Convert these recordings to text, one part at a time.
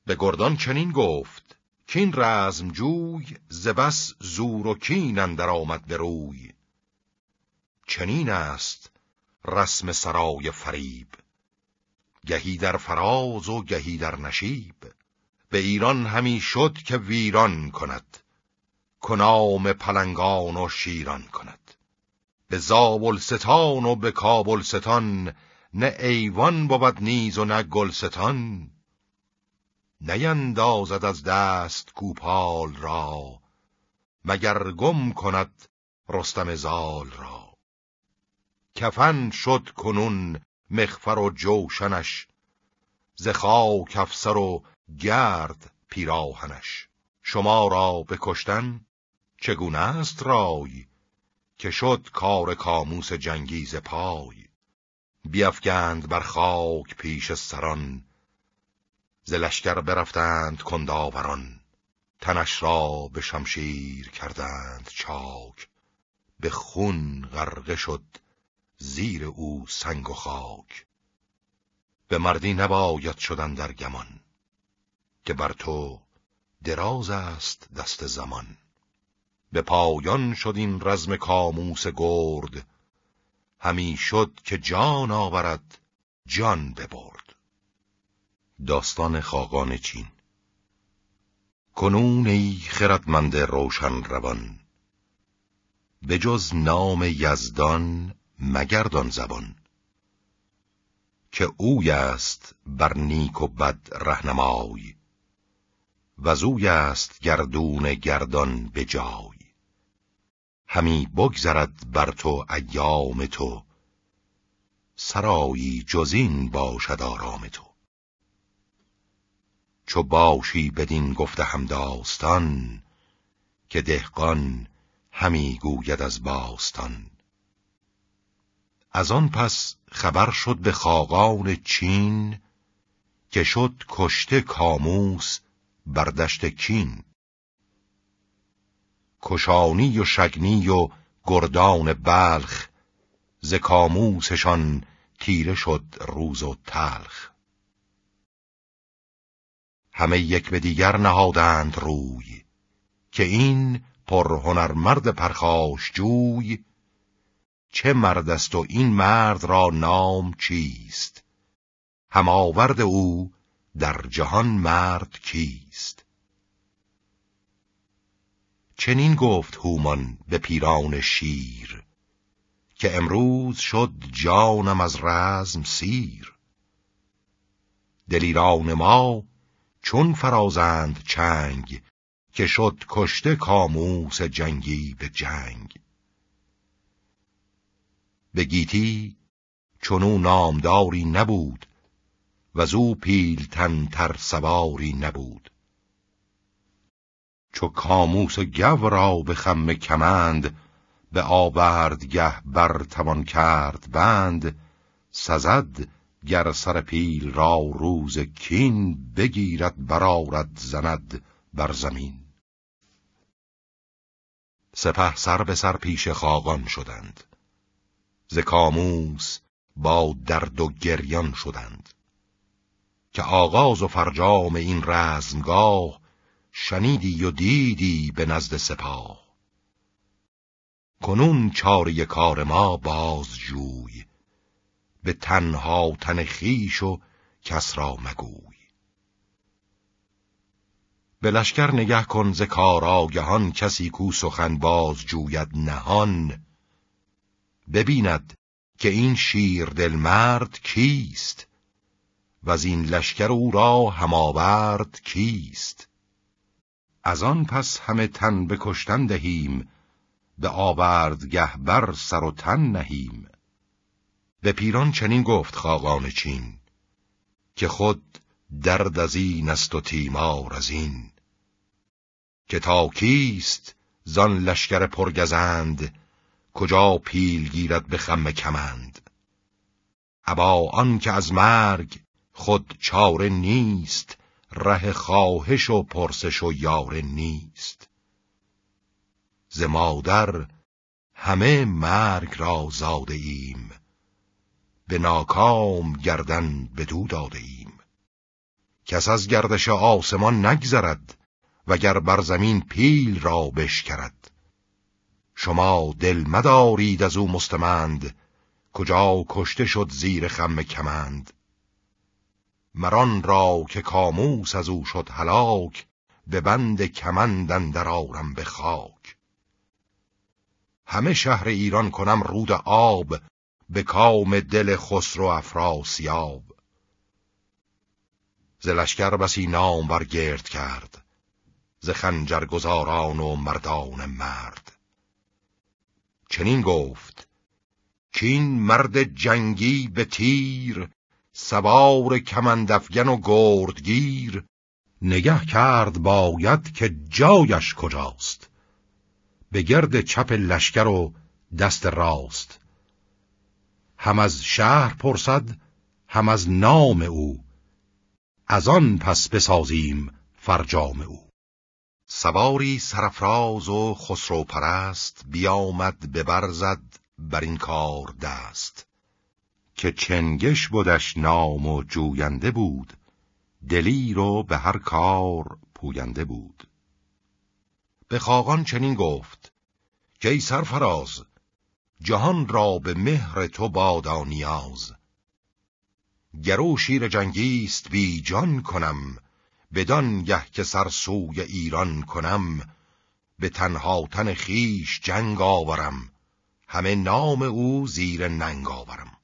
به گردان چنین گفت کین رزم جوی ز بس زور و کین اندر آمد به روی. چنین است رسم سرای فریب، گهی در فراز و گهی در نشیب. به ایران همی شد که ویران کند، کنام پلنگان و شیران کند. به زابلستان و به کابلستان، نه ایوان بود نیز و نه گلستان. نیندازد از دست کوپال را، مگر گم کند رستم زال را. کفن شد کنون مغفر و جوشنش، ز خاک افسر و گرد پیراهنش. شما را به کشتن چگونه است رای، که شد کار کاموس جنگی ز پای. بیفگند بر خاک پیش سران، ز لشکر برفتند کنداوران. تنش را به شمشیر کردند چاک، به خون غرقه شد زیر او سنگ و خاک. به مردی نباید شدن در گمان، که بر تو دراز است دست زمان. به پایان شد این رزم کاموس گرد، همی شد که جان آورد جان ببرد. داستان خاقان چین. کنون ای خردمند روشن روان، به جز نام یزدان مگردان زبان. که اوی است بر نیک و بد رهنمای، وزوی است گردون گردان به جای. همی بگذرد بر تو ایام تو، سرایی جزین باشد آرام تو. چو باشی بدین گفته هم داستان، که دهقان همی گوید از باستان. از آن پس خبر شد به خاقان چین، که شد کشته کاموس بر دشت کین. کشانی و شگنی و گردان بلخ، ز کاموسشان تیره شد روز و تلخ. همه یک به دیگر نهادند روی، که این پرهنرمرد پرخاش جوی. چه مرد است و این مرد را نام چیست، هم آورد او در جهان مرد کیست. چنین گفت هومان به پیران شیر، که امروز شد جانم از رزم سیر. دلیران ما چون فرازند چنگ، که شد کشته کاموس جنگی به جنگ. به گیتی چونو نامداری نبود، وزو پیلتن تر سواری نبود. چو کاموس گو را به خم کمند، به آوردگه بر توان کرد بند. سزد گر سر پیل را روز کین، بگیرد برآرد زند بر زمین. سپه سر به سر پیش خاقان شدند، ز کاموس با درد و گریان شدند. که آغاز و فرجام این رزمگاه، شنیدی و دیدی به نزد سپاه. کنون چاره کار ما باز جوی، به تنها تن خویش و کس را مگوی. به لشکر نگه کن ز کارآگهان، کسی کو سخن باز جوید نهان. ببیند که این شیردل مرد کیست، وز این لشکر او را هم آورد کیست. از آن پس همه تن به کشتن دهیم، به آوردگه بر سر و تن نهیم. به پیران چنین گفت خاقان چین، که خود درد از این است و تیمار از این. که تا کیست زان لشکر پرگزند، کجا پیل گیرد به خم کمند. ابا آن که از مرگ خود چاره نیست، ره خواهش و پرسش و یاره نیست. ز مادر همه مرگ را زاده ایم، به ناکام گردن بدو داده ایم. کس از گردش آسمان نگذرد، وگر بر زمین پیل را بشکرد. شما دل مدارید از او مستمند، کجا کشته شد زیر خم کمند. مران را که کاموس از او شد هلاک، به بند کمند اندر آرم به خاک. همه شهر ایران کنم رود آب، به کام دل خسرو افراسیاب. ز لشکر بسی نامور گرد کرد، ز خنجرگزاران و مردان مرد. چنین گفت کین مرد جنگی به تیر، سوار کمندافگن و گردگیر. نگه کرد باید که جایش کجاست، به گرد چپ لشکر و دست راست. هم از شهر پرسد هم از نام او، از آن پس بسازیم فرجام او. سواری سرفراز و خسرو پرست، بیامد به برزد بر این کار دست. که چنگش بودش نام و جوینده بود، دلیر و به هر کار پوینده بود. به خاقان چنین گفت که ای سرفراز، جهان را به مهر تو بادا نیاز. گرو شیر جنگیست بی جان کنم، بدان گه که سر سوی ایران کنم. به تنها تن خیش جنگ آورم، همه نام او زیر ننگ آورم.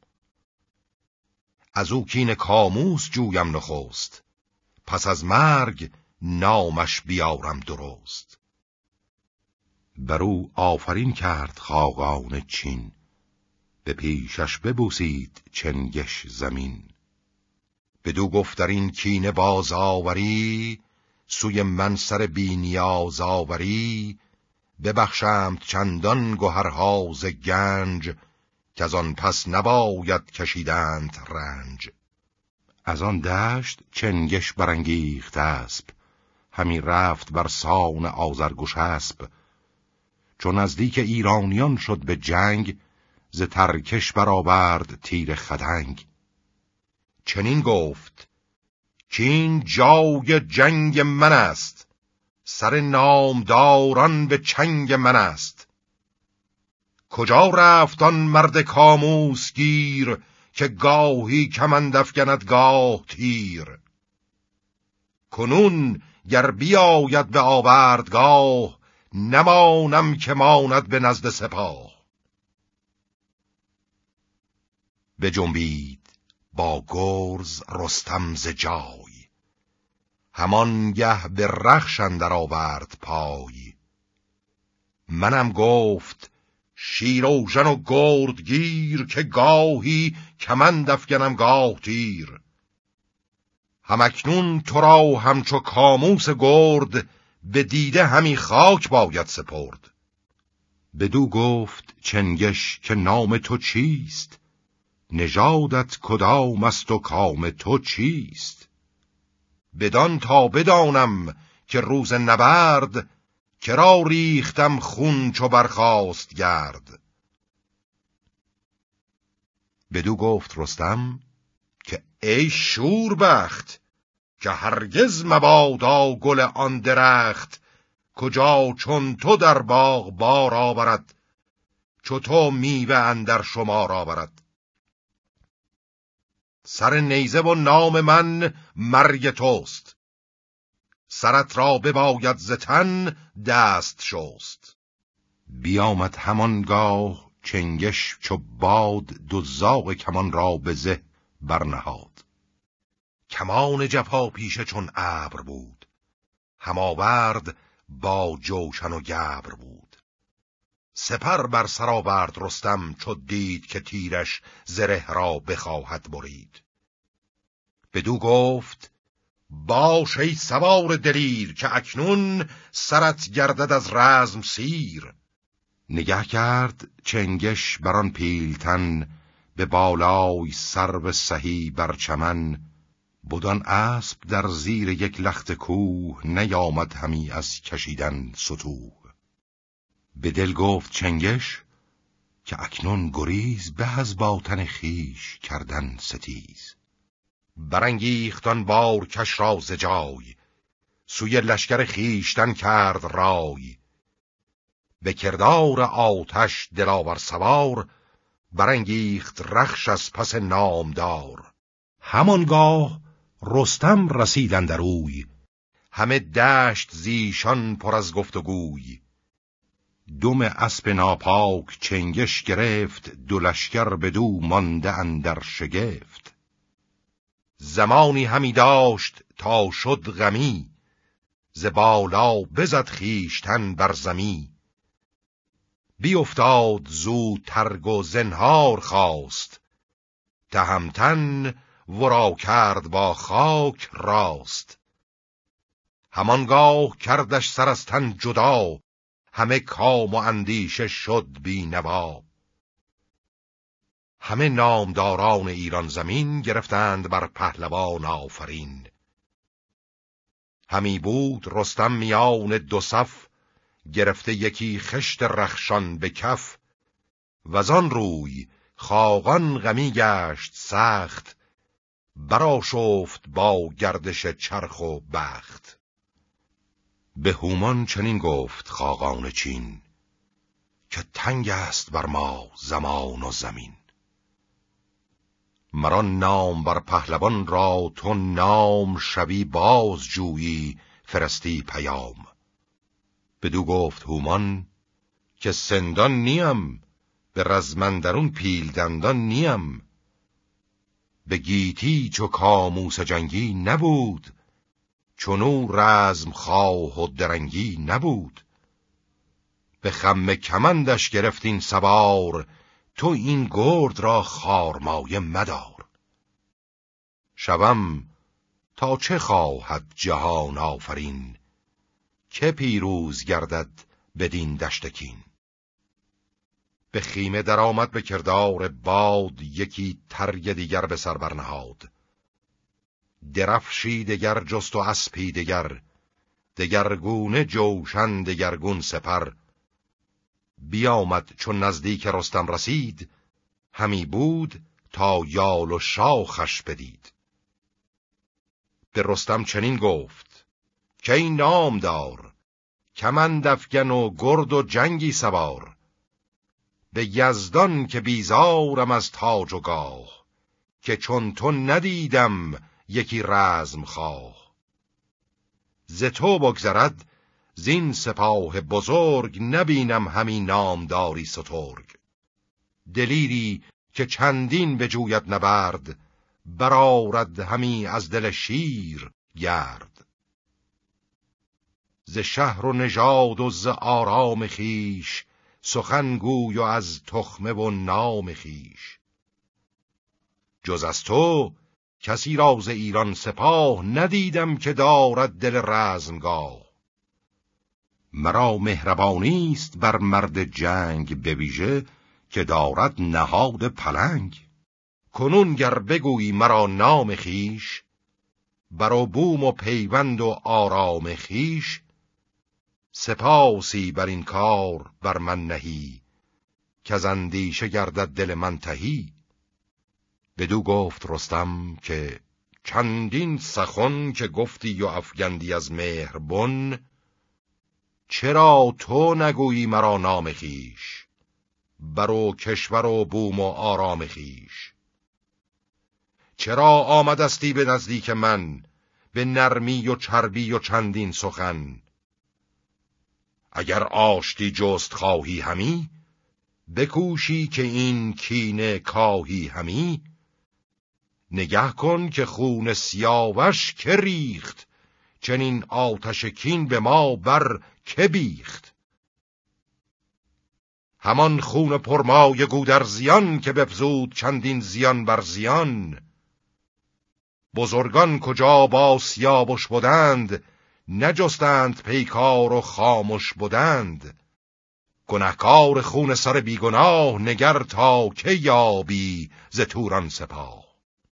از او کین کاموس جویم نخست، پس از مرگ نامش بیارم درست. بر او آفرین کرد خاقان چین، به پیشش ببوسید چنگش زمین. بدو گفت در این کینه باز آوری، سوی من سر بی نیاز آوری. ببخشمت چندان گوهرها ز گنج، که از آن پس نباید کشیدند رنج. از آن دشت چنگش برانگیخت اسب، همی رفت بر سان آذرگشسب. چون نزدیک ایرانیان شد به جنگ، ز ترکش برآورد تیر خدنگ. چنین گفت کین جای جنگ من است، سر نامداران به چنگ من است. کجا رفت آن مرد کاموس گیر، که گاهی کمند افگند گاه تیر. کنون گر بیاید به آوردگاه، نمانم که ماند به نزد سپاه. بجنبید با گرز رستم ز جای، همانگه به رخش اندر آورد پای. منم گفت شیراوژن و گردگیر، که گاهی کمند افگنم گاه تیر. همکنون تو را همچو کاموس گرد، به دیده همی خاک باید سپرد. بدو گفت چنگش که نام تو چیست، نژادت کدام است و کام تو چیست. بدان تا بدانم که روز نبرد، کرا ریختم خون چو برخاست گرد. بدو گفت رستم که ای شوربخت، که هرگز مبادا گل آن درخت. کجا چون تو در باغ بار آورد، چو تو میوه اندر شمار آورد. سر نیزه و نام من مرگ توست، سرت را بباید ز تن دست شست. بیامد همانگاه چنگش چو باد، دو زاغ کمان را به زه برنهاد. کمان جفا پیشه چون ابر بود، هماورد با جوشن و گبر بود. سپر بر سر آورد رستم، چو دید که تیرش زره را بخواهد برید. بدو گفت باش ای سوار دلیر، که اکنون سرت گردد از رزم سیر. نگه کرد چنگش بران پیلتن، به بالای سرو سهی بر چمن. بدان اسب در زیر یک لخت کوه، نیامد همی از کشیدن ستوه. به دل گفت چنگش که اکنون گریز، به از با تن خویش کردن ستیز. برانگیختان بار کش را ز جای، سوی لشکر خیشتن کرد رای. به کردار آتش دلاور سوار، برانگیخت رخش از پس نامدار. همانگاه رستم رسید اندر اوی، همه دشت زیشان پر از گفتگوی. دم اسب ناپاک چنگش گرفت، دو لشکر بدو مانده اندر شگفت. زمانی همی داشت تا شد غمی، ز بالا بزد خیشتن بر زمی. بیافتاد زود ترگ و زنهار خواست، تهمتن ورا کرد با خاک راست. همانگاه کردش سر از تن جدا، همه کام و اندیشه شد بی نوا. همه نامداران ایران زمین، گرفتند بر پهلوان آفرین. همی بود رستم میان دو صف، گرفته یکی خشت رخشان به کف. وزان روی خاقان غمی گشت سخت، برآشفت با گردش چرخ و بخت. به هومان چنین گفت خاقان چین، که تنگ است بر ما زمان و زمین. مرا نام بر پهلوان را تو نام، شوی باز جویی فرستی پیام. بدو گفت هومان که سندان نیم، به رزمندرون پیل دندان نیم. به گیتی چو کاموس جنگی نبود، چونو رزم خواه و درنگی نبود. به خم کمندش گرفت این سوار، تو این گرد را خارمایه مدار. شوم تا چه خواهد جهان آفرین، که پیروز گردد بدین دشت کین. به خیمه در آمد به کردار باد، یکی ترگ دیگر به سر برنهاد. درفشی دگر جست و اسپی دگر، دگرگونه جوشن دگرگون سپر. بیامد چون نزدیک رستم رسید، همی بود تا یال و شاخش بدید. به رستم چنین گفت که این نامدار، کمند افگن و گرد و جنگی سوار. به یزدان که بیزارم از تاج و گاه، که چون تو ندیدم یکی رزم خواه. ز تو بگذرد زین سپاه بزرگ، نبینم همی نامداری سترگ. دلیری که چندین بجوید نبرد، برآرد همی از دل شیر گرد. ز شهر و نژاد و ز آرام خیش، سخن گوی و از تخمه و نام خیش. جز از تو کسی را ز ایران سپاه، ندیدم که دارد دل رزمگاه. مرا مهربانی است بر مرد جنگ، به ویژه که دارد نهاد پلنگ. کنون گر بگویی مرا نام خیش، بر بوم و پیوند و آرام خیش. سپاسی بر این کار بر من نهی، که از اندیشه گردد دل من تهی. بدو گفت رستم که چندین سخن که گفتی و افگندی از مهربن، چرا تو نگویی مرا نام خیش، بر کشور و بوم و آرام خیش. چرا آمدستی به نزدیک من، به نرمی و چربی و چندین سخن؟ اگر آشتی جست خواهی همی، بکوشی که این کینه کاهی همی. نگه کن که خون سیاوش که ریخت، چنین آتش کین به ما بر که بیخت. همان خون پرمای گودرزیان، که بفزود چندین زیان بر زیان. بزرگان کجا با سیاوش بودند، نجستند پیکار و خاموش بودند. گنهکار خون سر بیگناه، نگر تا که یابی ز توران سپاه.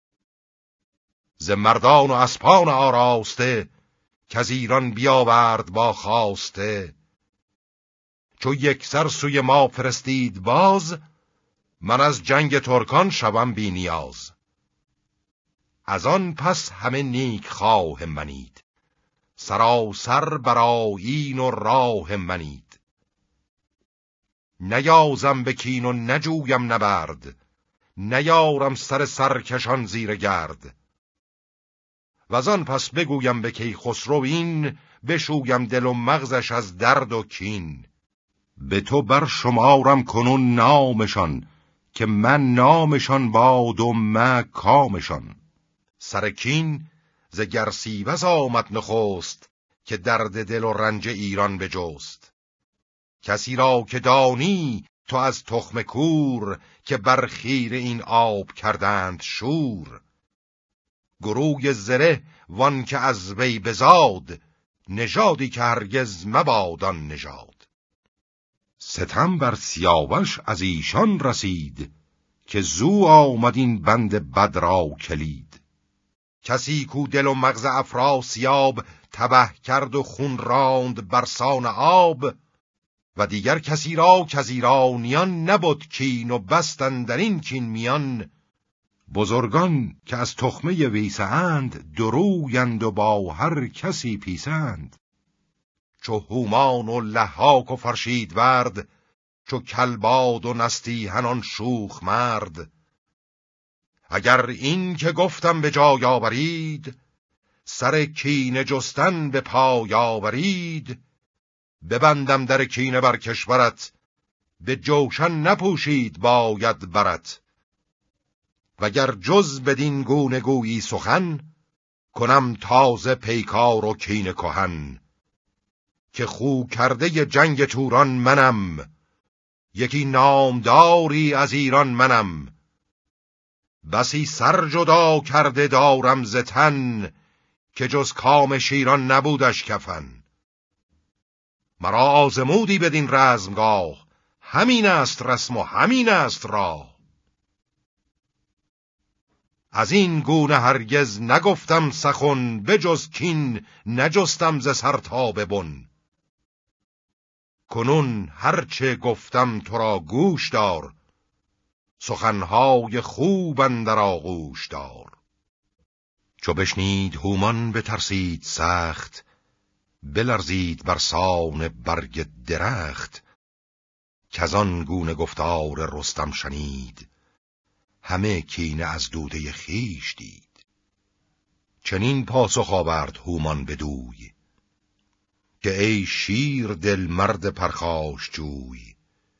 ز مردان و اسپان آراسته، که از ایران بیاورد با خواسته. چو یک سر سوی ما فرستید باز، من از جنگ ترکان شوم بی نیاز. از آن پس همه نیک خواه منید، سراسر بر آیین و راه منید. نیازم به کین و نجویم نبرد، نیارم سر سرکشان زیر گرد. وزان پس بگویم به کیخسرو این، بشویم دل و مغزش از درد و کین. به تو بر شمارم کنون نامشان، که من نامشان باد و من کامشان. سر کین ز گرسیوز آمد نخست، که درد دل و رنج ایران بجست. کسی را که دانی تو از تخم کور، که بر خیر این آب کردند شور. گروی زره وان که از وی بزاد، نژادی که هرگز مبادان نژاد. ستم بر سیاوش از ایشان رسید، که زو آمد این بند بد را کلید. کسی کو دل و مغز افراسیاب، تبه کرد و خون راند برسان آب. و دیگر کسی را کز ایرانیان، نبود کین و بستن در این کین میان. بزرگان که از تخمه ویسند، درویند و با هر کسی پیسند. چو هومان و لحاک و فرشیدورد، چو کلباد و نستیهنان شوخ مرد. اگر این که گفتم به جای آورید، سر کینه جستن به پای آورید. ببندم در کینه بر کشورت، به جوشن نپوشید باید برت. وگر جز بدین گونه گویی سخن، کنم تازه پیکار و کینه کهن. که خو کرده جنگ توران منم، یکی نامداری از ایران منم. بسی سر جدا کرده دارم ز تن، که جز کام شیران نبودش کفن. مرا آزمودی بدین رزمگاه، همین است رسم و همین است راه. از این گونه هرگز نگفتم سخن، بجز کین نجستم ز سر تا به بن. کنون هرچه گفتم تو را گوش دار، سخنهای خوب اندر آغوش دار. چو بشنید هومان بترسید سخت، بلرزید برسان برگ درخت. کزان گونه گفتار رستم شنید، همه کینه از دوده خویش دید. چنین پاسخ آورد هومان بدوی، که ای شیر دل مرد پرخاش جوی.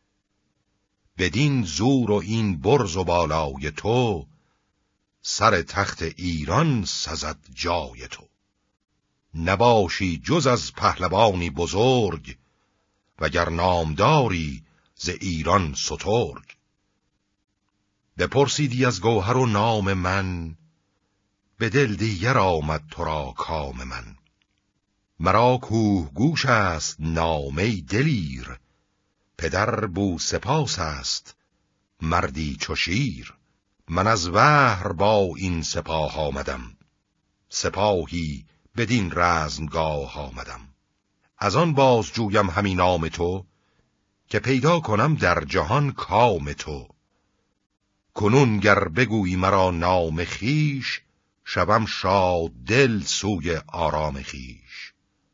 بدین زور و این برز و بالای تو، سر تخت ایران سزد جای تو. نباشی جز از پهلوانی بزرگ، وگر نامداری ز ایران سترگ. بپرسیدی از گوهر و نام من، به دل دیگر آمد تو را کام من. مرا کوه گوش است نامه دلیر، پدر بوسپاس است مردی چو شیر. من از بحر با این سپاه آمدم، سپاهی بدین رزمگاه آمدم. از آن باز جویم همین نام تو، که پیدا کنم در جهان کام تو. کنون گر بگویی مرا نام خیش، شوم شاد دل سوی آرام خیش.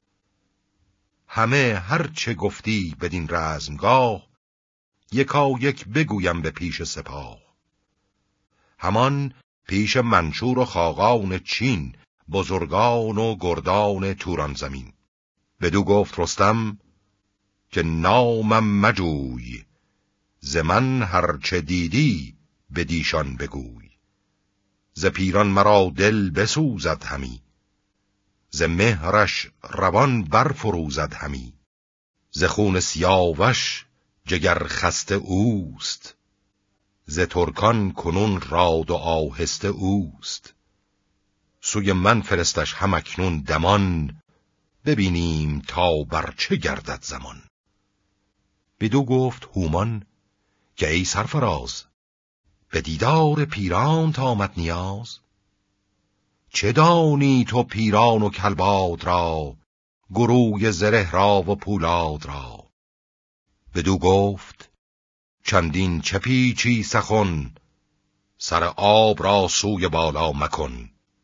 همه هر چه گفتی بدین رزمگاه، یکا یک بگویم به پیش سپاه. همان پیش منشور و خاقان چین، بزرگان و گردان توران زمین. بدو گفت رستم که نامم مجوی، ز من هر چه دیدی بدیشان بگوی. ز پیران مرا دل بسوزد همی، ز مهرش روان برفروزد همی. ز خون سیاوش جگر خسته اوست، ز ترکان کنون راد و آهسته اوست. سوی من فرستش هم اکنون دمان، ببینیم تا بر چه گردد زمان. بدو گفت هومان که ای سرفراز، به دیدار پیران آمد نیاز. چه دانی تو پیران و کلباد را، گروی زره را و پولاد را؟ بدو گفت چندین چه پیچی سخن، سر آب را سوی بالا مکن.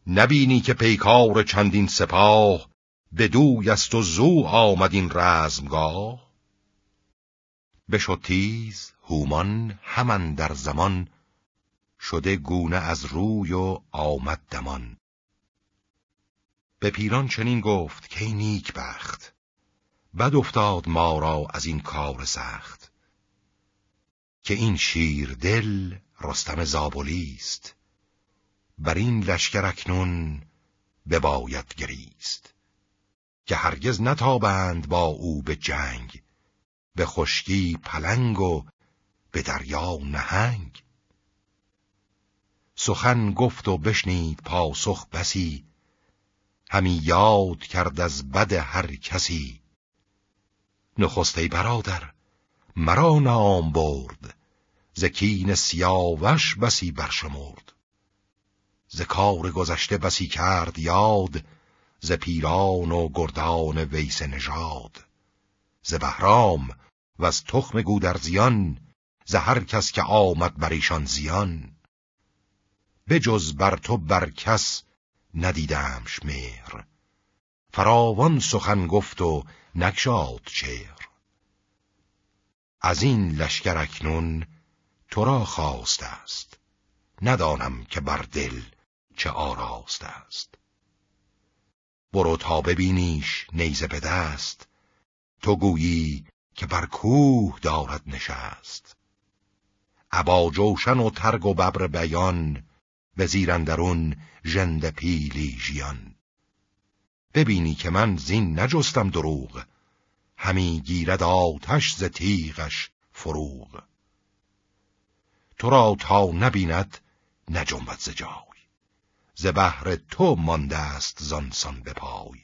نبینی که پیکار چندین سپاه، بدوی است و زو آمد این رزمگاه. بشد تیز هومان همان در زمان، شده گونه از روی و آمد دمان. به پیران چنین گفت که ای نیک بخت، بد افتاد ما را از این کار سخت. که این شیر دل رستم زابلی است، بر این لشکر اکنون بباید گریست. که هرگز نتابند با او به جنگ، به خشکی پلنگ و به دریا نهنگ. سخن گفت و بشنید پاسخ بسی، همی یاد کرد از بد هر کسی. نخست ای برادر مرا نام برد، ز کین سیاوش بسی برشمرد. ز کار گذشته بسی کرد یاد، ز پیران و گردان ویس نژاد. ز بهرام و از تخم گودرزیان، ز هر کس که آمد بر ایشان زیان. بجز بر تو بر کس ندیدمش مهر، فراوان سخن گفت و نگشاد چهر. از این لشکر اکنون تو را خواست است، ندانم که بر دل چه آراست است. برو تا ببینیش نیزه به دست، تو گویی که بر کوه دارد نشست. ابا جوشن و ترگ و ببر بیان، به زیر اندرون ژنده پیلی ژیان. ببینی که من زین نجستم دروغ، همی گیرد آتش ز تیغش فروغ. تو را تا نبیند نجنبد ز جای، ز بهر تو مانده است زانسان به پای.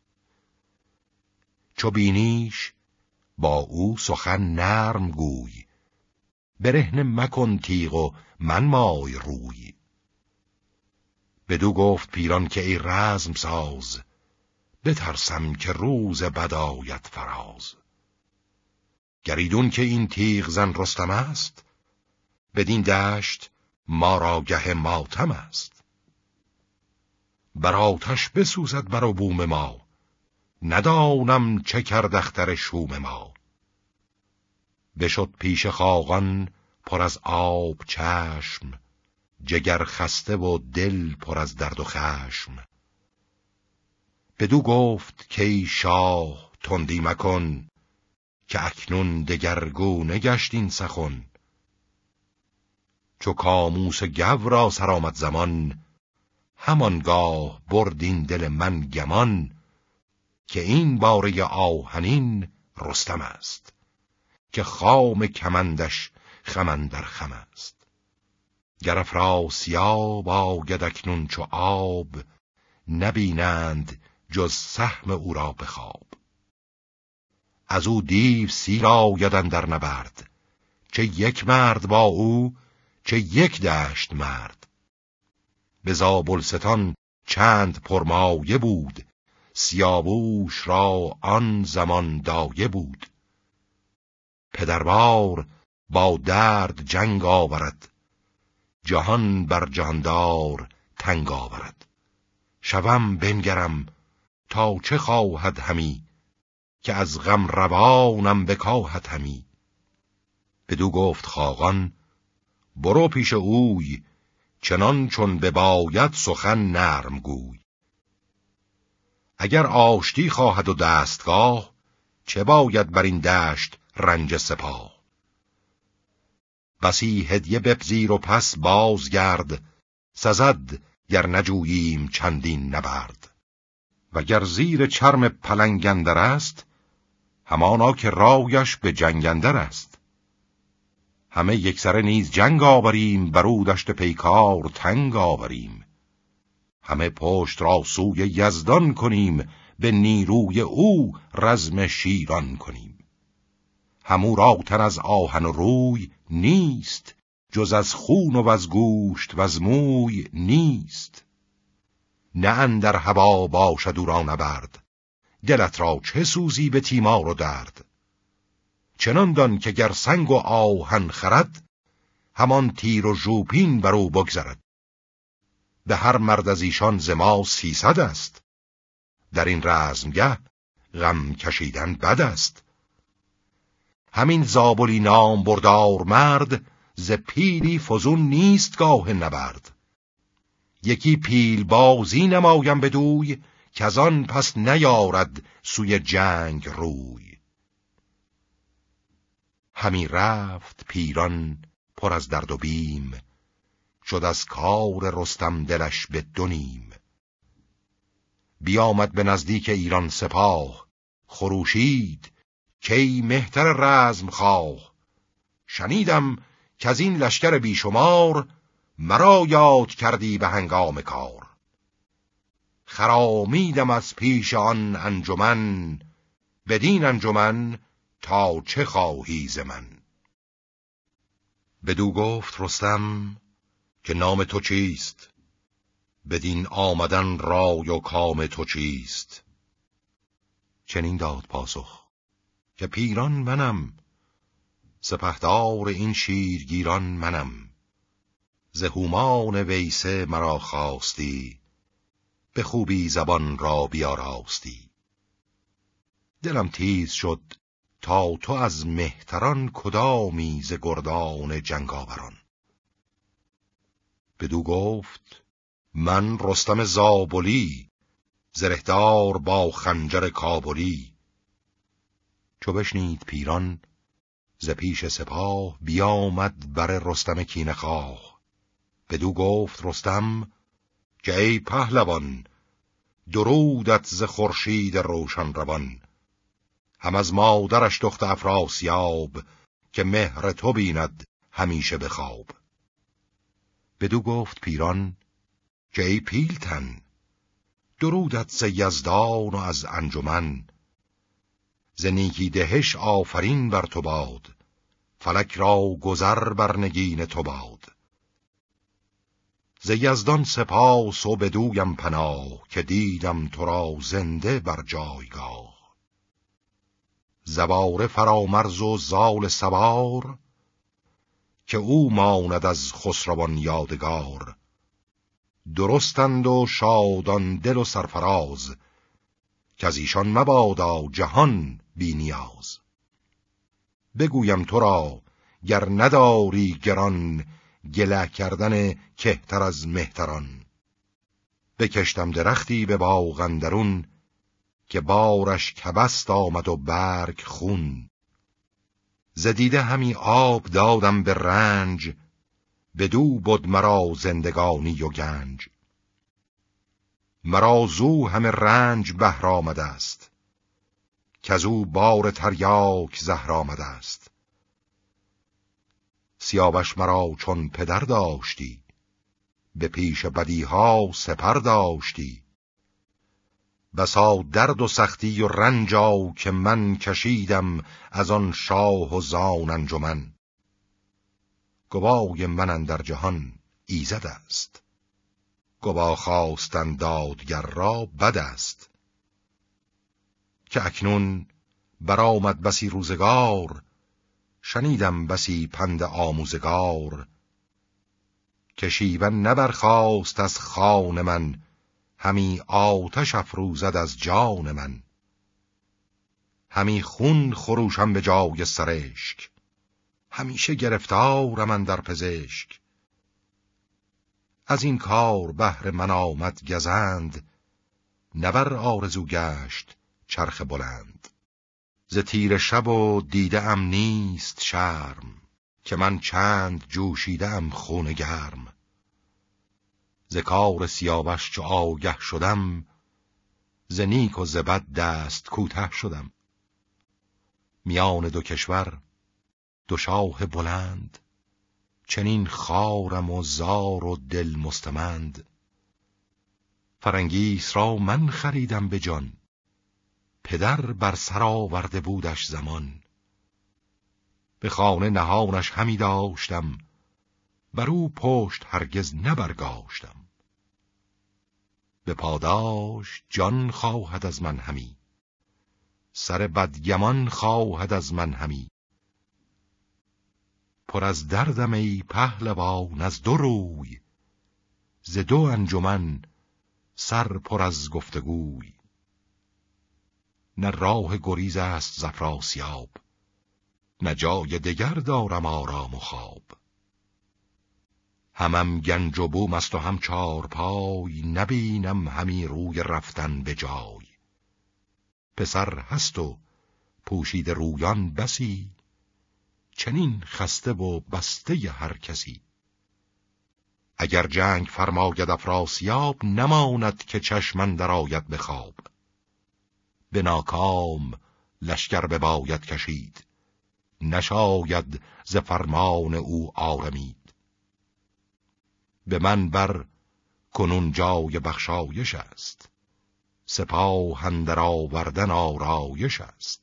چو بینیش با او سخن نرم گوی، برهنه مکن تیغ و منمای روی. بدو گفت پیران که ای رزم ساز، بترسم که روز بد آید فراز. گریدون که این تیغ زن رستم است، بدین دشت ما را گه ماتم است. بر آتش بسوزد بر و بوم ما، ندانم چه کرد اختر شوم ما. بشد پیش خاقان پر از آب چشم، جگر خسته و دل پر از درد و خشم. بدو گفت که ای شاه تندی مکن، که اکنون دگرگونه گشت این سخن. چو کاموس گو را سر آمد زمان، همانگاه برد این دل من گمان. که این باره آهنین رستم است، که خام کمندش خم اندر خم است. گر افراسیاب آید اکنون چو آب، نبینند جز سهم او را به خواب. از او دیو سیر آید اندر نبرد، چه یک مرد با او چه یک دشت مرد. به زابلستان چند پرمایه بود، سیاووش را آن زمان دایه بود. پدربار با درد جنگ آورد، جهان بر جهاندار تنگ آورد. شوم بنگرم تا چه خواهد همی، که از غم روانم بکاهد همی. بدو گفت خاقان برو پیش اوی، چنان چون بباید سخن نرم گوی. اگر آشتی خواهد و دستگاه، چه باید بر این دشت رنج سپاه. بسی هدیه بپذیر و پس بازگرد، سزد گر نجوییم چندین نبرد. و گر زیر چرم پلنگ اندر است، همانا که رایش به جنگ اندر است. همه یکسره نیز جنگ آوریم، برو دشت پیکار تنگ آوریم. همه پشت را سوی یزدان کنیم، به نیروی او رزم شیران کنیم. همو را تن از آهن و روی نیست، جز از خون و از گوشت و از موی نیست. نه اندر هوا باشد او را نبرد، دلت را چه سوزی به تیمار و درد. چنان دان که گر سنگ و آهن خرد، همان تیر و ژوپین بر او بگذرد. به هر مرد از ایشان ز ما 300 است. در این رزمگه غم کشیدن بد است. همین زابلی نام بردار مرد، ز پیلی فزون نیست گاه نبرد. یکی پیل بازی نمایم بدوی، که از آن پس نیارد سوی جنگ روی. همی رفت پیران پر از درد و بیم، شد از کار رستم دلش به 2 نیم. بیامد به نزدیک ایران سپاه، خروشید کی مهتر رزم خواه. شنیدم که از این لشکر بیشمار، مرا یاد کردی به هنگام کار. خرامیدم از پیش آن انجمن، بدین انجمن تا چه خواهی ز من. بدو گفت رستم که نام تو چیست؟ بدین آمدن رای و کام تو چیست؟ چنین داد پاسخ که پیران منم، سپهدار این شیرگیران منم. ز هومان ویسه مرا خواستی، به خوبی زبان را بیاراستی. دلم تیز شد تا تو از مهتران کدامی ز گردان جنگاوران. بدو گفت من رستم زابلی، زرهدار با خنجر کابلی. چو بشنید پیران ز پیش سپاه، بیامد بر رستم کینه‌خواه. بدو گفت رستم که ای پهلوان، درودت ز خورشید روشن روان. هم از مادرش دختر افراسیاب، که مهر تو بیند همیشه به خواب. بدو گفت پیران که ای پیلتن، درودت ز یزدان و از انجمن. ز نیکی دهش آفرین بر تو باد، فلک را گذر بر نگین تو باد. ز یزدان سپاس و بدویم پناه، که دیدم تو را زنده بر جایگاه. زواره فرامرز و زال سوار، که او ماند از خسروان یادگار. درستند و شادان دل و سرفراز، که از ایشان مبادا جهان بی نیاز. بگویم تو را گر نداری گران، گله کردن کهتر از مهتران. بکشتم درختی به باغ اندرون، که بارش کبست آمد و برگ خون. ز دیده همی آب دادم به رنج، بدو بد مرا زندگانی و گنج. مرا زو همه رنج بهر آمده است، کزو بار تریاک زهر آمده است. سیاوش مرا چون پدر داشتی، به پیش بدیها سپر داشتی. بسا درد و سختی و رنجا که من کشیدم، از آن شاه و زان انجمن. گوای من اندر جهان ایزد است، گوا خواستن دادگر را بد است. که اکنون برآمد بسی روزگار، شنیدم بسی پند آموزگار. که شیون نبرخاست از خان من، همی آتش افروزد از جان من. همی خون خروشم به جای سرشک، همیشه گرفتارم اندر پزشک. از این کار بهر من آمد گزند، نبر آرزو گشت چرخ بلند. ز تیر شب و دیده ام نیست شرم، که من چند جوشیده ام خون گرم. ز کار سیاوش چو آگه شدم، ز نیک و ز بد دست کوته شدم. میان دو کشور دو شاه بلند، چنین خارم و زار و دل مستمند. فرنگیس را من خریدم به جان، پدر بر سر آورده بودش زمان. به خانه نهانش همی داشتم، بر او پشت هرگز نبرگاشتم. به پاداش جان خواهد از من همی، سر بدگمان خواهد از من همی. پر از دردم ای پهلوان از 2 روی، ز دو انجمن سر پر از گفتگوی. نه راه گریز است ز افراسیاب، نه جای دگر دارم آرام و خواب. همم گنج و بوم است و هم چارپای، نبینم همی روی رفتن به جای. پسر هست و پوشیده رویان بسی، چنین خسته و بسته هر کسی. اگر جنگ فرماید افراسیاب، نماند که چشم اندر آید به خواب. به ناکام لشکر بباید کشید، نشاید ز فرمان او آرمید. به من بر کنون جای بخشایش است، سپاه اندر آوردن آرایش است.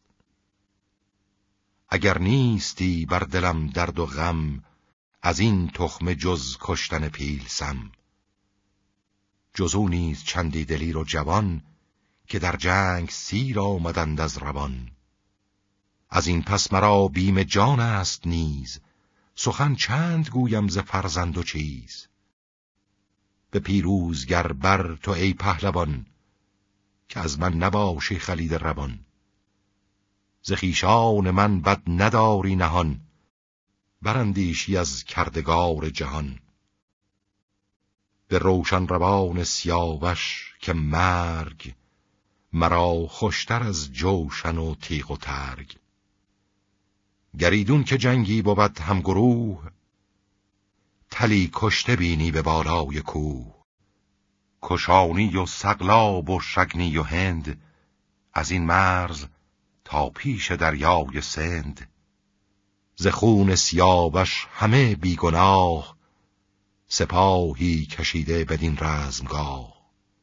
اگر نیستی بر دلم درد و غم، از این تخمه جز کشتن پیلسم. جز او نیز چندی دلیر و جوان، که در جنگ سیر آمدند از روان. از این پس مرا بیم جان است نیز، سخن چند گویم ز فرزند و چیز. به پیروزگر بر تو ای پهلوان، که از من نباشی خلید روان. ز خویشان من بد نداری نهان، براندیشی از کردگار جهان. به روشن روان سیاوش که مرگ، مرا خوشتر از جوشن و تیغ و ترگ. گریدون که جنگی بود هم گروه، تلی کشته بینی به بالای کوه. کشانی و سقلاب و شگنی و هند، از این مرز تا پیش دریای سند. ز خون سیاوش همه بیگناه، سپاهی کشیده بدین رزمگاه.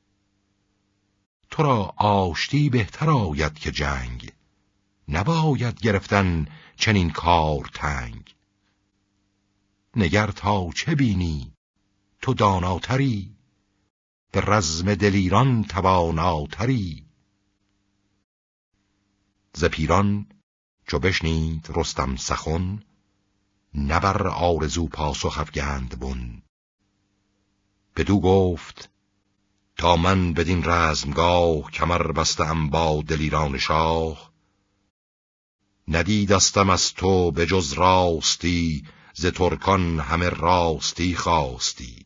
تو را آشتی بهتر آید که جنگ، نباید گرفتن چنین کار تنگ. نگر تا چه بینی تو داناتری، به رزم دلیران تواناتری. ز پیران چو بشنید رستم سخن، نه بر آرزو پاسخ افگند بن. بدو گفت تا من بدین رزمگاه، کمر بستم با دلیران شاه. ندیدستم از تو به جز راستی، ز ترکان همه راستی خواستی.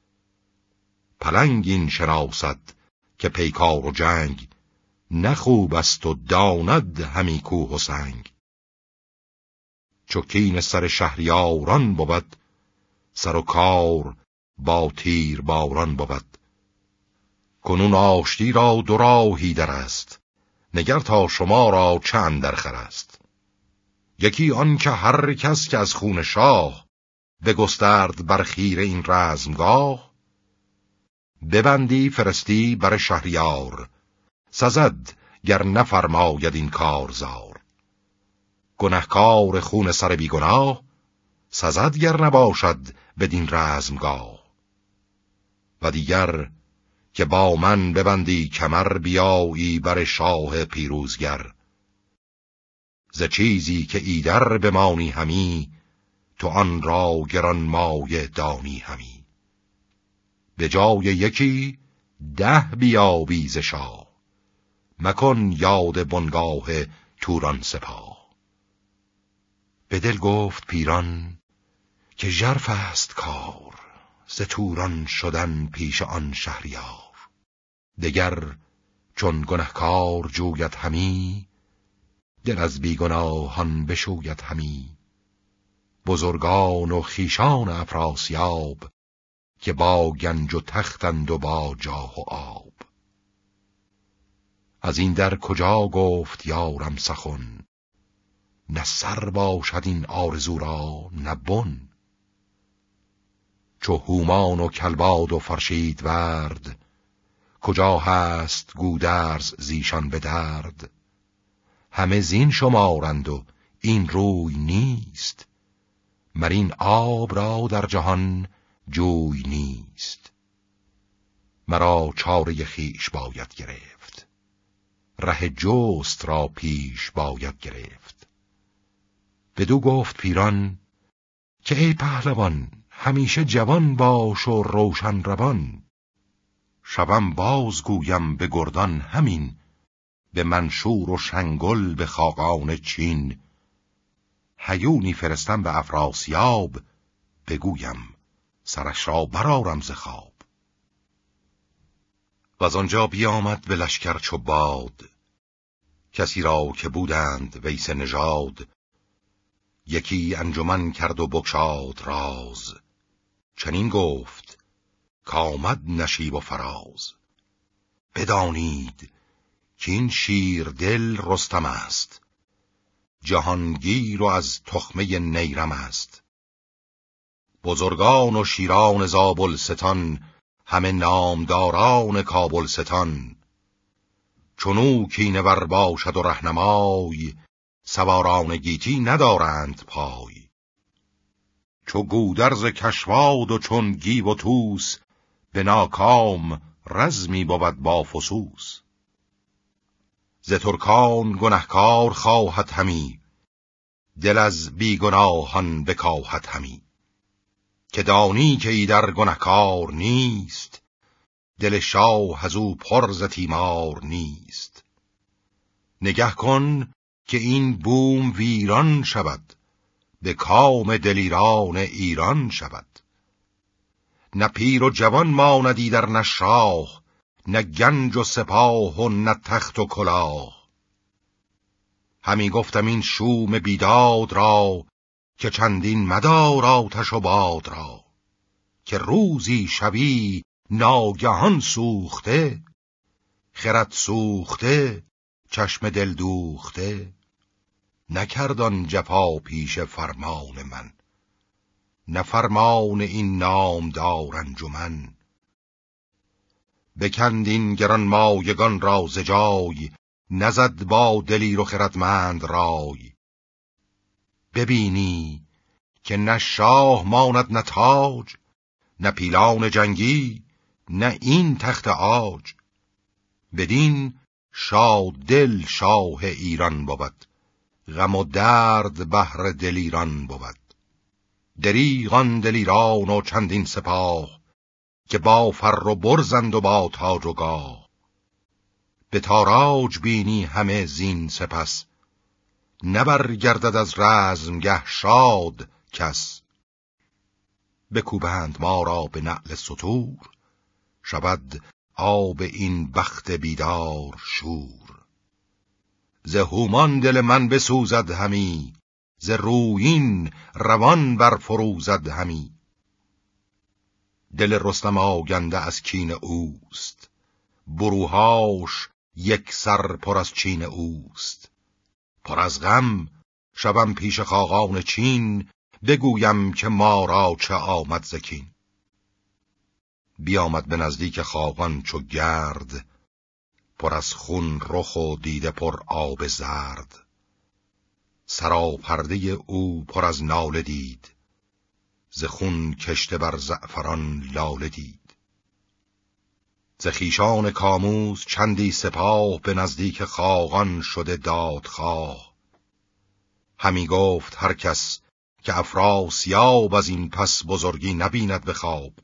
پلنگ این شناسد که پیکار و جنگ، نه خوب است و داند همی کوه و سنگ. چو کین سر شهریاران بود، سر و کار با تیر باران بود. کنون آشتی را دو راهی در است، نگر تا شما را چند درخور است. یکی آن که هر کس که از خون شاه، بگسترد بر خیر این رزمگاه. ببندی فرستی بر شهریار، سزد گر نفرماید این کارزار. گنهکار خون سر بیگناه، سزد گر نباشد بدین رزمگاه. و دیگر که با من ببندی کمر، بیایی بر شاه پیروزگر. ز چیزی که ایدر بمانی همی، تو آن را گران مایه دانی همی. به جای یکی 10 بیابی ز شاه، مکن یاد بنگاه توران سپاه. به دل گفت پیران که ژرف است کار، ز توران شدن پیش آن شهریار. دگر چون گنهکار جوید همی، دل از بیگناهان بشوید همی. بزرگان و خیشان افراسیاب، که با گنج و تختند و با جاه و آب. از این در کجا گفت یارم سخن، نه سر باشد این آرزو را نه بن. چو هومان و کلباد و فرشید ورد، کجا هست گودرز زیشان به درد. همه زین شمارند و این روی نیست، مر این آب را در جهان جوی نیست. مرا چاره خویش باید گرفت، ره جست را پیش باید گرفت. بدو گفت پیران که ای پهلوان، همیشه جوان باش و روشن روان. شبم باز گویم به گردان همین، به منشور و شنگل به خاقان چین. هیونی فرستم به افراسیاب، بگویم سرش را برآرم ز خواب. وز آنجا بیامد به لشکر چو باد، کسی را که بودند ویس نژاد. یکی انجمن کرد و بگشاد راز، چنین گفت کآمد نشیب و فراز. بدانید که این شیردل رستم است، جهانگیر و از تخمه نیرم است. بزرگان و شیران زابلستان، همه نامداران کابلستان. چونو کینه ور باشد و رهنمای، سواران گیتی ندارند پای. چو گودرز کشواد و چون گیو و طوس، به ناکام رزمی بود با فسوس. ز ترکان گنهکار خواهد همی، دل از بیگناهان بکاهد همی. که دانی که ایدر گنهکار نیست، دل شاه از او پر ز تیمار نیست. نگه کن که این بوم ویران شود، به کام دلیران ایران شود. نه پیر و جوان ماند ایدر نه شاه، نه گنج و سپاه و نه تخت و کلاه. همی گفتم این شوم بیداد را، که چندین مدار آتش و باد را. که روزی شبی ناگهان سوخته، خرد سوخته چشم دل دوخته. نکردان جفا پیش فرمان من، نه فرمان این نامدار انجمن. بکند این گران مایگان را ز جای، نزد با دلیر و خردمند رای. ببینی که نه شاه ماند نه تاج، نه پیلان جنگی نه این تخت عاج. بدین شاد دل شاه ایران بود، غم و درد بهر دلیران بود. دریغان دلیران و چندین سپاه، که با فر و برزند و با تاج و گاه. به تاراج بینی همه زین سپس، نبرگردد از رزمگه شاد کس. بکوبند ما را به نعل ستور، شود آب این بخت بیدار شور. ز هومان دل من بسوزد همی، ز رویین روان برفروزد همی. دل رستم آگنده از کین اوست، بروهاش یک سر پر از چین اوست. پر از غم شبم پیش خاقان چین، بگویم که ما را چه آمد ز کین. بیامد به نزدیک خاقان چو گرد، پر از خون رخ و دیده پر آب زرد. سراپرده او پر از ناله دید، ز خون کشته بر زعفران لاله دید. ز خویشان کاموس چندی سپاه، به نزدیک خاقان شده دادخواه. همی گفت هر کس که افراسیاب، از این پس بزرگی نبیند به خواب.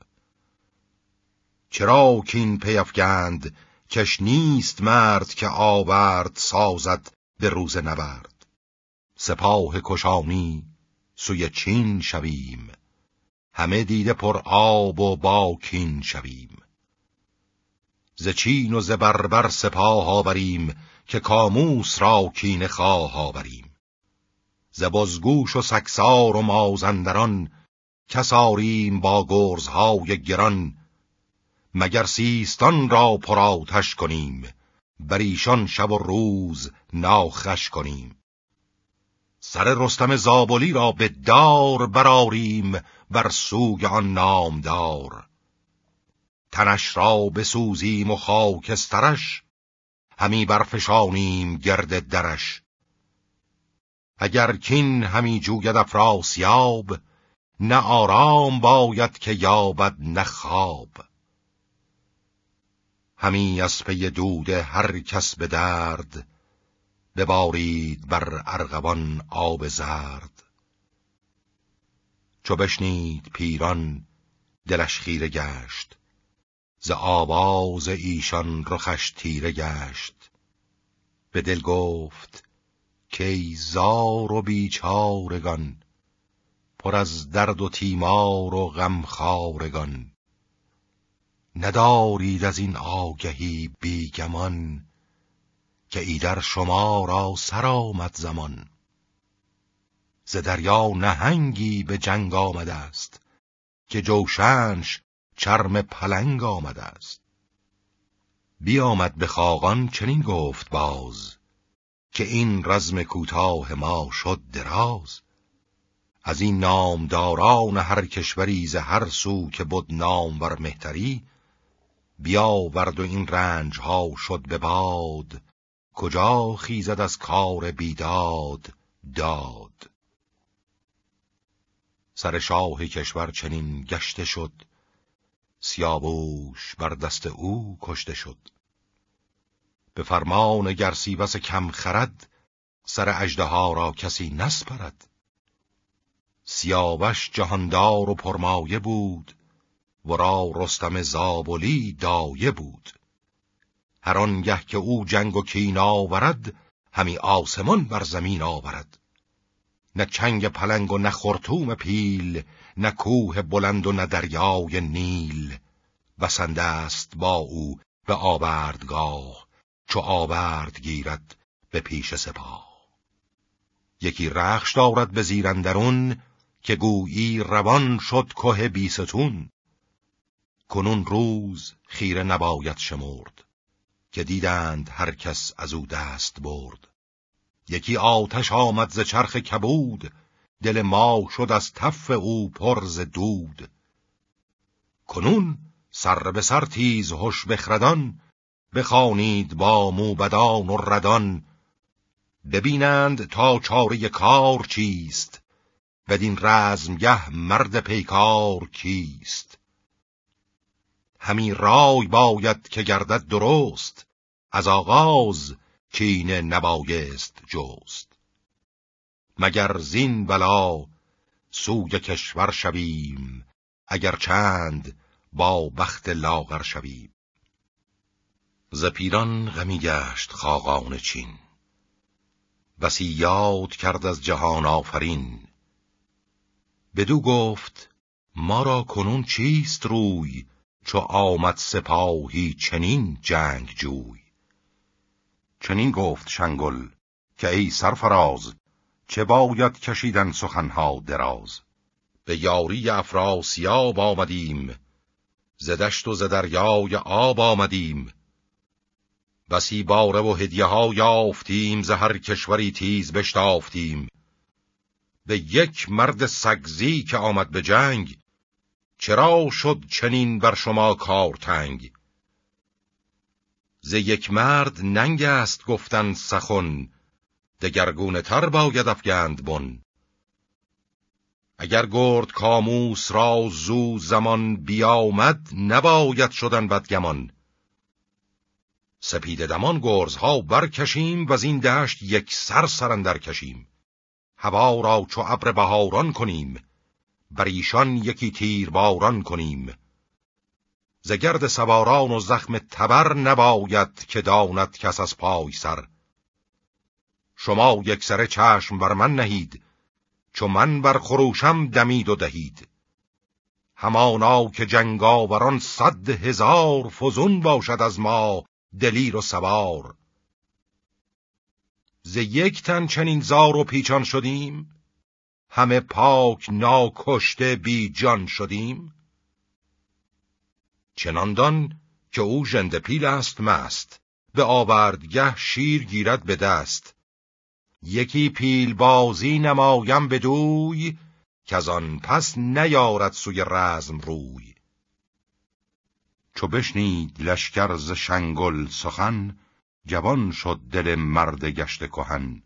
چرا کین پی افگند کش نیست مرد، که آورد سازد به روز نبرد. سپاه کشانی سوی چین شویم، همه دیده پر آب و با کین شویم. ز چین و ز بربر سپاه آوریم، که کاموس را کینه خواه آوریم. ز بزگوش و سکسار و مازندران، کساریم با گرزهای گران. مگر سیستان را پر آتش کنیم، بر ایشان شب و روز ناخوش کنیم. سر رستم زابلی را به دار برآریم، بر سوی آن نامدار. تنش را بسوزیم و خاکسترش، همی برفشانیم گرد درش. اگر کین همی جوید افراسیاب، نه آرام باید که یابد نه خواب. همی از پی دود هر کس به درد، ببارید بر ارغوان آب زرد. چو بشنید پیران دلش خیره گشت، ز آواز ایشان رخش تیره گشت. به دل گفت که ای زار و بیچارگان، پر از درد و تیمار و غمخوارگان. ندارید از این آگهی بیگمان، که ایدر شما را سر آمد زمان. ز دریا نهنگی به جنگ آمده است، که جوشنش چرم پلنگ آمده است. بیامد به خاقان چنین گفت باز، که این رزم کوتاه ما شد دراز. از این نامداران هر کشوری ز هر سو که بود نامور مهتری، بیاورد و این رنج ها شد به باد، کجا خیزد از کار بیداد داد. سر شاه کشور چنین گشته شد، سیاووش بر دست او کشته شد. به فرمان گرسیوس کم خرد، سر اژدها را کسی نسپرد. سیاوش جهاندار و پرمایه بود، ورا رستم زابلی دایه بود. هر آنگه که او جنگ و کین آورد، همی آسمان بر زمین آورد. نه چنگ پلنگ و نه خرطوم پیل، نه کوه بلند و نه دریای نیل. بسنده است با او به آوردگاه، چو آورد گیرد به پیش سپاه. یکی رخش دارد به زیر اندرون، که گویی روان شد که بیستون. کنون روز خیره نباید شمرد، که دیدند هر کس از او دست برد. یکی آتش آمد ز چرخ کبود، دل ما شد از تف او پر ز دود. کنون سر به سر تیز هش بخردان، بخوانید با موبدان و ردان. ببینند تا چاره کار چیست، بدین رزمگه مرد پیکار کیست. همی رای باید که گردد درست، از آغاز کینه نبایست جست. مگر زین بلا سوی کشور شویم، اگر چند با بخت لاغر شویم. ز پیران غمی گشت خاقان چین، بسی یاد کرد از جهان آفرین. بدو گفت ما را کنون چیست روی، چو آمد سپاهی چنین جنگ جوی. چنین گفت شنگل که ای سرفراز، چه باید کشیدن سخنها دراز. به یاری افراسیاب آمدیم، ز دشت و ز دریای آب آمدیم. بسی باره و هدیه ها یافتیم، ز هر کشوری تیز بشتافتیم. به یک مرد سگزی که آمد به جنگ، چرا شد چنین بر شما کار تنگ. ز یک مرد ننگ است گفتن سخن، دگرگونه تر باید افگند بن. اگر گرد کاموس را زو زمان بیامد، نباید شدن بدگمان. سپید دمان گرزها برکشیم، و این دشت یک سر اندر کشیم. هوا را چو ابر بهاران کنیم، بر ایشان یکی تیر باران کنیم. ز گرد سواران و زخم تبر، نباید که داند کس از پای سر. شما یک سره چشم بر من نهید، چو من بر خروشم دمید و دهید. همانا که جنگاوران 100,000، فزون باشد از ما دلیر و سوار. ز یک تن چنین زار و پیچان شدیم، همه پاک ناکشته بی جان شدیم. چنان دان که او ژنده پیل است مست، به آوردگه شیر گیرد به دست. یکی پیل بازی نمایم بدوی، که از آن پس نیارد سوی رزم روی. چو بشنید لشکر ز شنگل سخن، جوان شد دل مرد گشته کهن.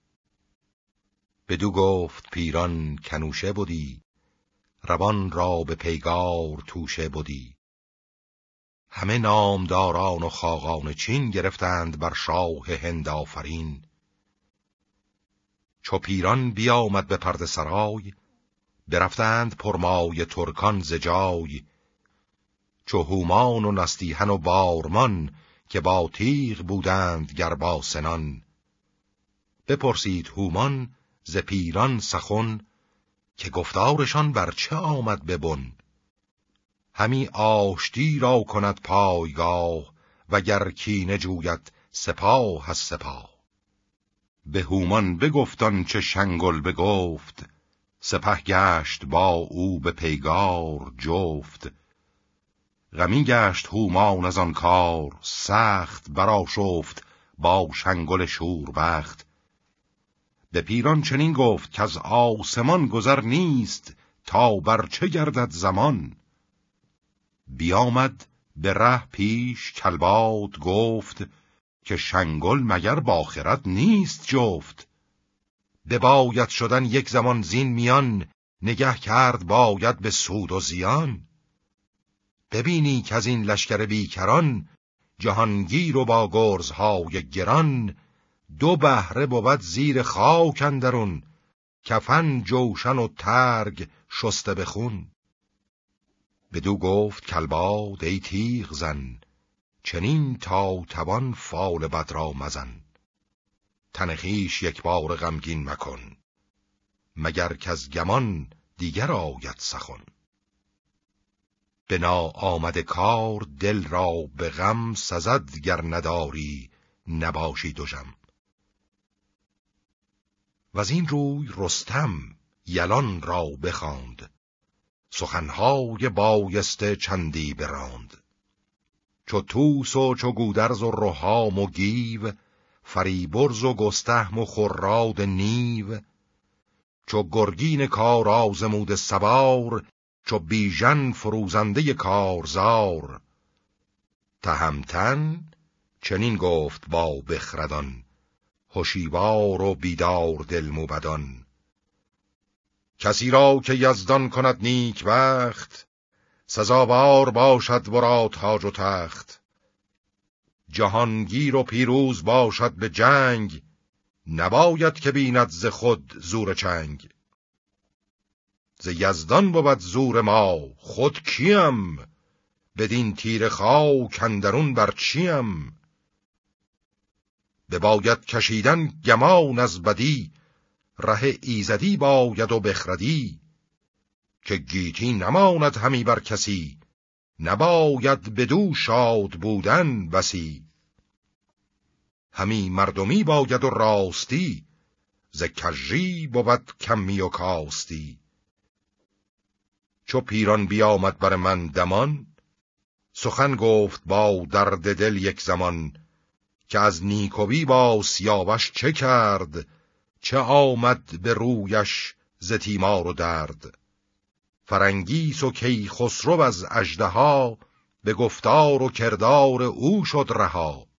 بدو گفت پیران کنوشه بودی، روان را به پیگار توشه بودی. همه نامداران و خاقان چین، گرفتند بر شاه هند آفرین. چو پیران بیامد به پرده سرای، برفتند پرمای ترکان ز جای، چو هومان و نستیهن و بارمان، که با تیغ بودند گر با سنان. بپرسید هومان ز پیران سخن، که گفتارشان بر چه آمد ببن. همی آشتی را کند پایگاه، وگر کینه جوید سپاه از سپاه. به هومان بگفتان چه شنگل بگفت، سپه گشت با او به پیگار جفت. غمی گشت هومان از آن کار سخت، برآشفت با شنگل شوربخت. به پیران چنین گفت که از آسمان گذر نیست، تا بر چه گردد زمان. بیامد به ره پیش کلباد گفت، که شنگل مگر با خرد نیست جفت. بباید شدن یک زمان زین میان، نگه کرد باید به سود و زیان. ببینی که از این لشکر بیکران، جهانگیر و با گرزهای گران، دو بهره بود زیر خاک اندرون، کفن جوشن و ترگ شسته به خون. بدو گفت کلباد ای تیغ زن، چنین تا توان فال بد را مزن. تن خویش یک بار غمگین مکن، مگر کز گمان دیگر آید سخن. به ناآمد کار دل را به غم، سزد گر نداری نباشی دژم. وزین روی رستم یلان را بخواند، سخنهای بایسته چندی براند. چو طوس و چو گودرز و رهام و گیو، فریبرز و گستهم و خراد نیو. چو گرگین کار آزمود سوار، چو بیژن فروزنده کارزار. تهمتن چنین گفت با بخردان، هوشیوار و بیدار دل موبدان. کسی را که یزدان کند نیک بخت، سزاوار باشد ورا تاج و تخت. جهانگیر و پیروز باشد به جنگ، نباید که بیند ز خود زور چنگ. ز یزدان بود زور ما خود کیم، بدین تیر خاک اندرون بر چیم. بباید کشیدن گمان از بدی، ره ایزدی باید و بخردی. که گیتی نماند همی بر کسی، نباید بدو شاد بودن بسی. همی مردمی باید و راستی، ز کژی بود کمی و کاستی. چو پیران بیامد بر من دمان، سخن گفت با درد دل یک زمان. که از نیکویی با سیاوش چه کرد، چه آمد به رویش ز تیمار و درد. فرنگیس و کیخسرو از اژدها، به گفتار و کردار او شد رها.